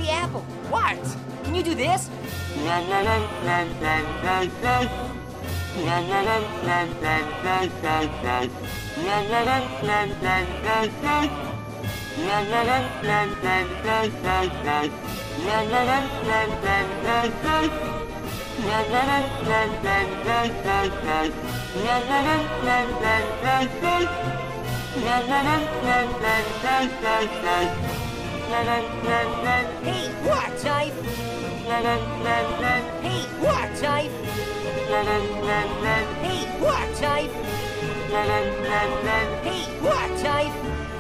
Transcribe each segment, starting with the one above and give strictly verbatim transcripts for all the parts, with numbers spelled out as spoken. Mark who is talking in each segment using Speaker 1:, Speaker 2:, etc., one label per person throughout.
Speaker 1: Hey, Apple, what? Can you do this? Hey, what, Jive? Hey, what, Jive? Hey, what, Jive? Hey, what, Jive?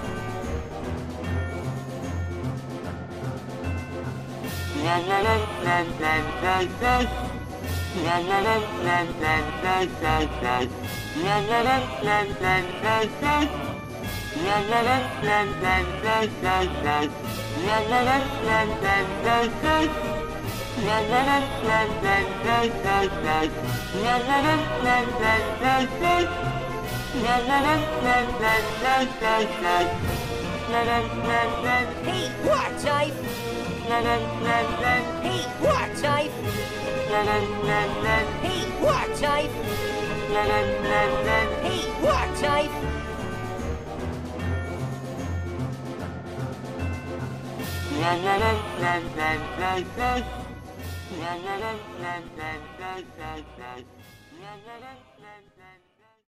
Speaker 1: Hey, what, Jive? Hey, what, Jive? Hey, what, Jive? Hey, what, Jive?